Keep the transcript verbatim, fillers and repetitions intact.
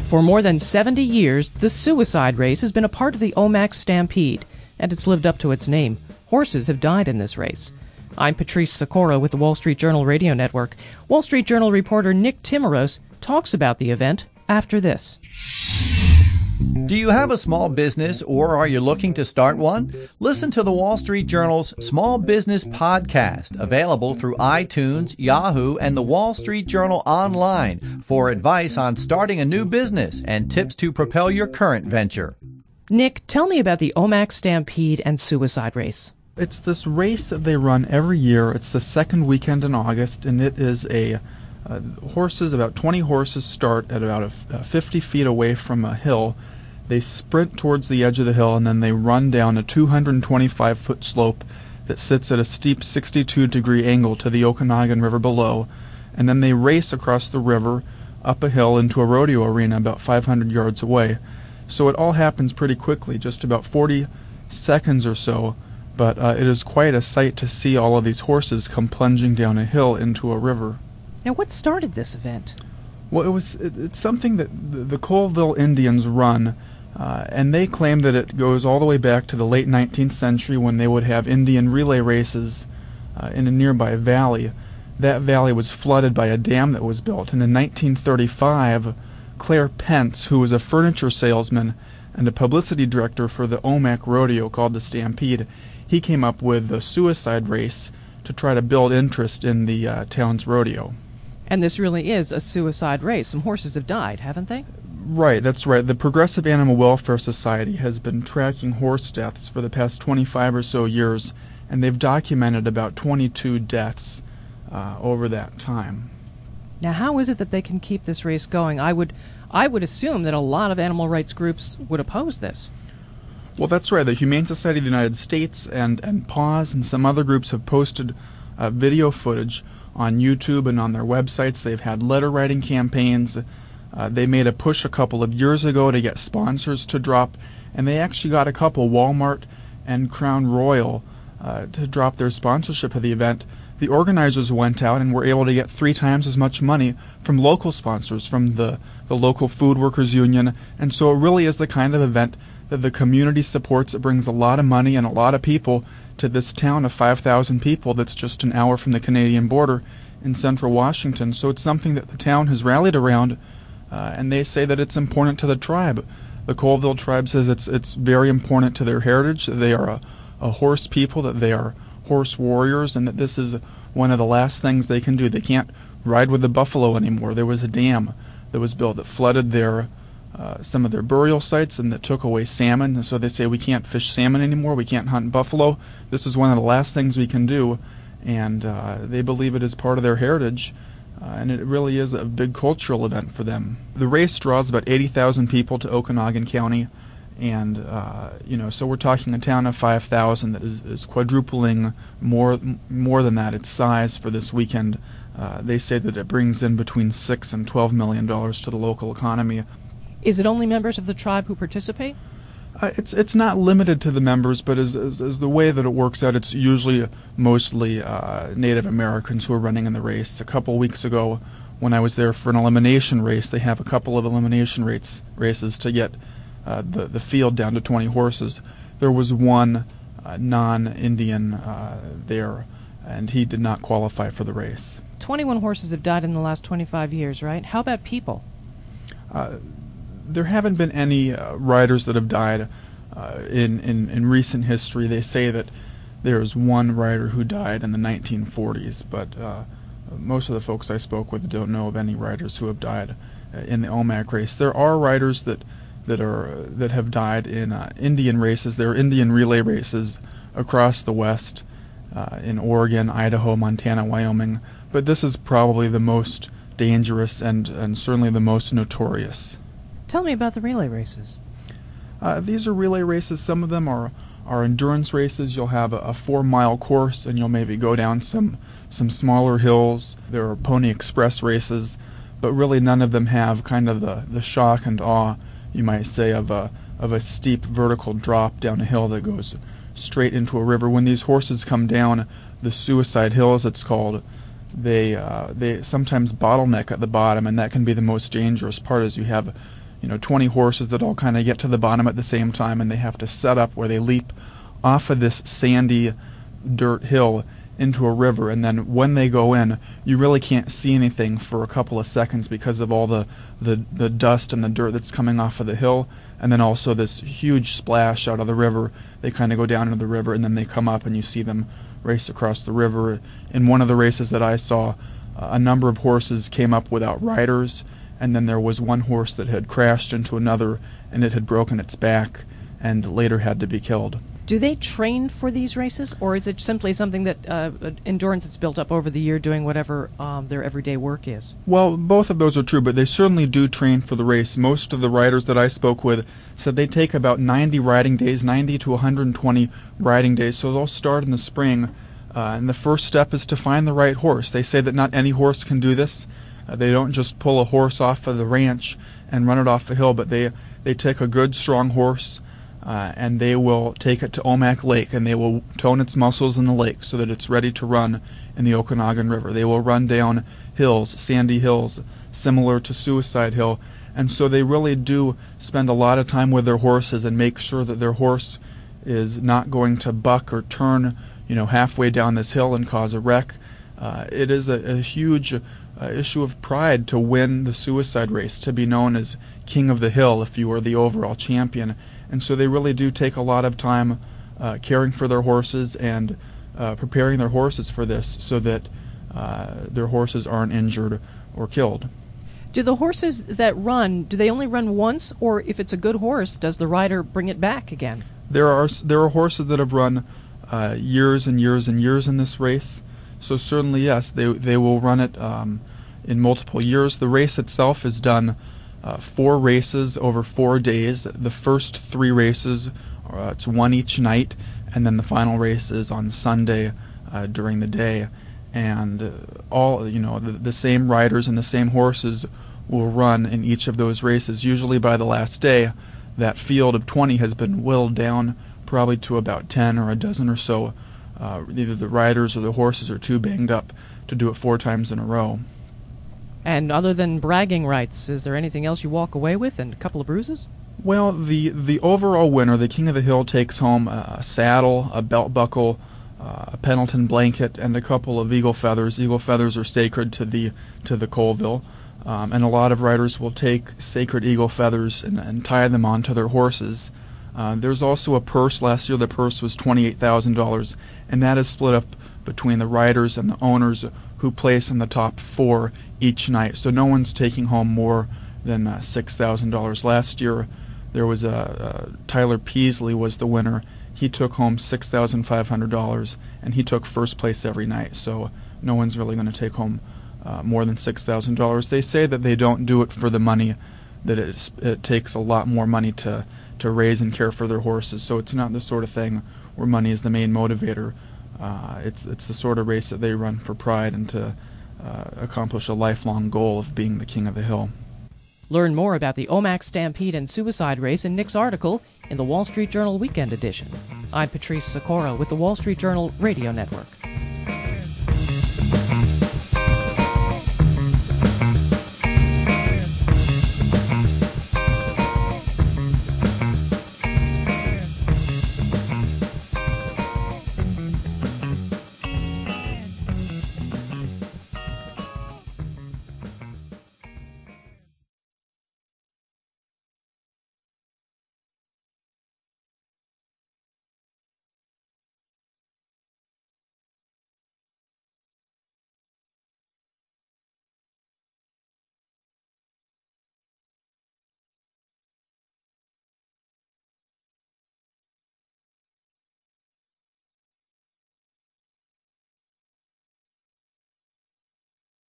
For more than seventy years, the suicide race has been a part of the Omak Stampede, and it's lived up to its name. Horses have died in this race. I'm Patrice Sikora with the Wall Street Journal Radio Network. Wall Street Journal reporter Nick Timiraos talks about the event after this. Do you have a small business or are you looking to start one? Listen to the Wall Street Journal's Small Business Podcast, available through iTunes, Yahoo, and the Wall Street Journal online for advice on starting a new business and tips to propel your current venture. Nick, tell me about the Omak Stampede and suicide race. It's this race that they run every year. It's the second weekend in August, and it is a uh, horses, about twenty horses start at about a, uh, fifty feet away from a hill. They sprint towards the edge of the hill, and then they run down a two hundred twenty-five foot slope that sits at a steep sixty-two degree angle to the Okanagan River below, and then they race across the river up a hill into a rodeo arena about five hundred yards away. So it all happens pretty quickly, just about forty seconds or so, but uh, it is quite a sight to see all of these horses come plunging down a hill into a river. Now, what started this event? Well, it was it, it's something that the, the Colville Indians run, uh, and they claim that it goes all the way back to the late nineteenth century when they would have Indian relay races uh, in a nearby valley. That valley was flooded by a dam that was built, and in nineteen thirty-five, Claire Pence, who was a furniture salesman and a publicity director for the Omak rodeo called the Stampede, he came up with the suicide race to try to build interest in the uh, town's rodeo. And this really is a suicide race. Some horses have died, haven't they? Right, that's right. The Progressive Animal Welfare Society has been tracking horse deaths for the past twenty-five or so years, and they've documented about twenty-two deaths uh, over that time. Now, how is it that they can keep this race going? I would, I would assume that a lot of animal rights groups would oppose this. Well, that's right. The Humane Society of the United States and, and PAWS and some other groups have posted uh, video footage on YouTube and on their websites. They've had letter writing campaigns. Uh, they made a push a couple of years ago to get sponsors to drop, and they actually got a couple, Walmart and Crown Royal, uh, to drop their sponsorship of the event. The organizers went out and were able to get three times as much money from local sponsors, from the, the local food workers union, and so it really is the kind of event that the community supports. It brings a lot of money and a lot of people to this town of five thousand people that's just an hour from the Canadian border in central Washington. So it's something that the town has rallied around, uh, and they say that it's important to the tribe. The Colville tribe says it's it's very important to their heritage, that they are a, a horse people, that they are horse warriors, and that this is one of the last things they can do. They can't ride with the buffalo anymore. There was a dam that was built that flooded their Uh, some of their burial sites and that took away salmon, and so they say we can't fish salmon anymore, we can't hunt buffalo. This is one of the last things we can do, and uh, they believe it is part of their heritage, uh, and it really is a big cultural event for them. The race draws about eighty thousand people to Okanagan County, and uh, you know, so we're talking a town of five thousand that is, is quadrupling more more than that its size for this weekend. Uh, they say that it brings in between six and twelve million dollars to the local economy. Is it only members of the tribe who participate? Uh, it's it's not limited to the members, but as, as, as the way that it works out, it's usually mostly uh, Native Americans who are running in the race. A couple weeks ago, when I was there for an elimination race, they have a couple of elimination race, races to get uh, the, the field down to twenty horses. There was one uh, non-Indian uh, there, and he did not qualify for the race. twenty-one horses have died in the last twenty-five years, right? How about people? Uh, There haven't been any uh, riders that have died uh, in, in, in recent history. They say that there's one rider who died in the nineteen forties, but uh, most of the folks I spoke with don't know of any riders who have died uh, in the Omak race. There are riders that that are that have died in uh, Indian races. There are Indian relay races across the West, uh, in Oregon, Idaho, Montana, Wyoming, but this is probably the most dangerous and, and certainly the most notorious. Tell me about the relay races. Uh, these are relay races. Some of them are, are endurance races. You'll have a, a four-mile course, and you'll maybe go down some some smaller hills. There are Pony Express races, but really none of them have kind of the, the shock and awe, you might say, of a of a steep vertical drop down a hill that goes straight into a river. When these horses come down the Suicide Hills, it's called, they uh, they sometimes bottleneck at the bottom, and that can be the most dangerous part. Is you have you know, twenty horses that all kind of get to the bottom at the same time, and they have to set up where they leap off of this sandy dirt hill into a river, and then when they go in, you really can't see anything for a couple of seconds because of all the, the, the dust and the dirt that's coming off of the hill, and then also this huge splash out of the river. They kind of go down into the river, and then they come up, and you see them race across the river. In one of the races that I saw, uh, a number of horses came up without riders, and then there was one horse that had crashed into another, and it had broken its back, and later had to be killed. Do they train for these races, or is it simply something that uh, endurance that's built up over the year doing whatever um, their everyday work is? Well, both of those are true, but they certainly do train for the race. Most of the riders that I spoke with said they take about ninety riding days, ninety to one hundred twenty riding days, so they'll start in the spring, uh, and the first step is to find the right horse. They say that not any horse can do this. Uh, they don't just pull a horse off of the ranch and run it off the hill, but they, they take a good, strong horse, Uh, and they will take it to Omak Lake, and they will tone its muscles in the lake so that it's ready to run in the Okanagan River. They will run down hills, sandy hills, similar to Suicide Hill, and so they really do spend a lot of time with their horses and make sure that their horse is not going to buck or turn, you know, halfway down this hill and cause a wreck. Uh, it is a, a huge uh, issue of pride to win the Suicide Race, to be known as King of the Hill if you are the overall champion. And so they really do take a lot of time uh, caring for their horses and uh, preparing their horses for this so that uh, their horses aren't injured or killed. Do the horses that run, do they only run once, or if it's a good horse, does the rider bring it back again? There are there are horses that have run uh, years and years and years in this race. So certainly, yes, they they will run it um, in multiple years. The race itself is done Uh, four races over four days. The first three races, uh, it's one each night, and then the final race is on Sunday uh, during the day. And uh, all, you know, the, the same riders and the same horses will run in each of those races. Usually by the last day, that field of twenty has been whittled down probably to about ten or a dozen or so. Uh, either the riders or the horses are too banged up to do it four times in a row. And other than bragging rights, is there anything else you walk away with and a couple of bruises? Well, the, the overall winner, the King of the Hill, takes home a, a saddle, a belt buckle, uh, a Pendleton blanket, and a couple of eagle feathers. Eagle feathers are sacred to the to the Colville, um, and a lot of riders will take sacred eagle feathers and, and tie them onto their horses. Uh, there's also a purse. Last year the purse was twenty-eight thousand dollars, and that is split up between the riders and the owners who place in the top four each night. So no one's taking home more than uh, six thousand dollars. Last year there was a uh, Tyler Peasley was the winner. He took home six thousand five hundred dollars, and he took first place every night. So no one's really going to take home uh, more than six thousand dollars. They say that they don't do it for the money, that it's, it takes a lot more money to, to raise and care for their horses. So it's not the sort of thing where money is the main motivator. Uh, it's it's the sort of race that they run for pride and to uh, accomplish a lifelong goal of being the King of the Hill. Learn more about the Omak Stampede and Suicide Race in Nick's article in the Wall Street Journal Weekend Edition. I'm Patrice Sikora with the Wall Street Journal Radio Network.